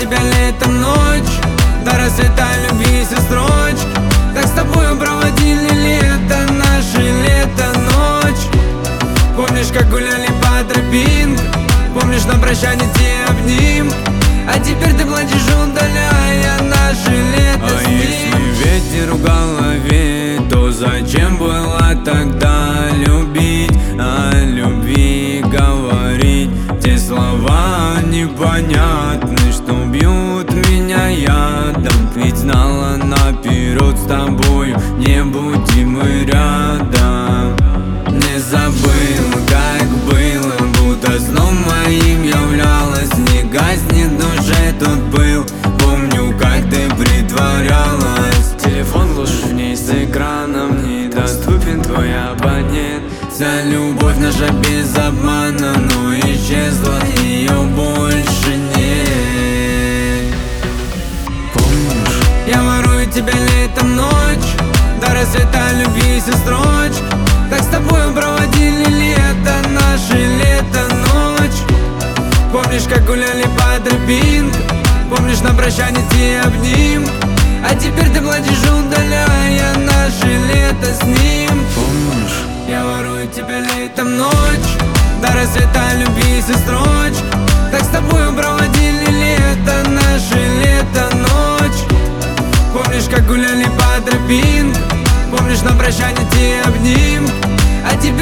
тебя летом ночь, до рассвета любви все строчки. Так с тобою проводили лето, наше лето, ночь. Помнишь, как гуляли по тропинкам? Помнишь, на прощание те обним? А теперь ты плачешь, удаляя наше лето с ним. Если ветер в голове, то зачем было тогда любить? О любви говорить, те слова непонятны, что бьют меня ядом. Ведь знала наперед, с тобою не будем мы рядом. Не забыл, как было, будто сном моим являлась. Не гаснет душе тут был, помню, как ты притворялась. Телефон глушишь в ней, с экраном недоступен твой абонент. Вся любовь наша без обмана, но исчезла, ее больше нет. Помнишь? Я ворую тебя летом ночь, до рассвета любви все строчки. Так с тобою проводили лето, наше лето, ночь. Помнишь, как гуляли по тропинкам? Помнишь, на прощание те обним? А теперь ты плачешь, удаляя наше лето с ним. Помнишь? Я ворую тебя летом ночь, до рассвета любви все строчки. Так с тобою проводили лето, наше лето, ночь. Помнишь, как гуляли по тропинкам? Помнишь, на прощание те обним? А теперь